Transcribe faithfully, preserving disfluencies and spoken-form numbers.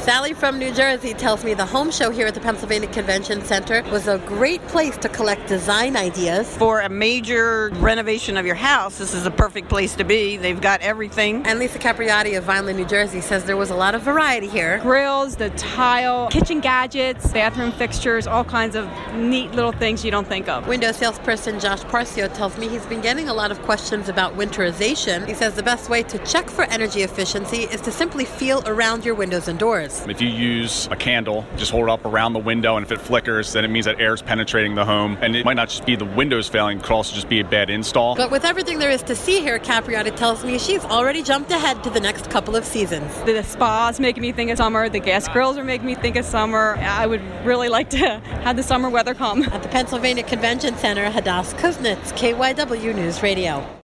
Sally from New Jersey tells me the home show here at the Pennsylvania Convention Center was a great place to collect design ideas. For a major renovation of your house, this is a perfect place to be. They've got everything. And Lisa Capriotti of Vineland, New Jersey says there was a lot of variety here. Grills, the tile, kitchen gadgets, bathroom fixtures, all kinds of neat little things you don't think of. Window salesperson Josh Parcio tells me he's been getting a lot of questions about winterization. He says the best way to check for energy efficiency is to simply feel around your windows and doors. If you use a candle, just hold it up around the window, and if it flickers, then it means that air is penetrating the home. And it might not just be the windows failing, it could also just be a bad install. But with everything there is to see here, Capriotti tells me she's already jumped ahead to the next couple of seasons. The spas making me think of summer. The gas grills are making me think of summer. I would really like to have the summer weather come. At the Pennsylvania Convention Center, Hadass Kuznets, K Y W News Radio.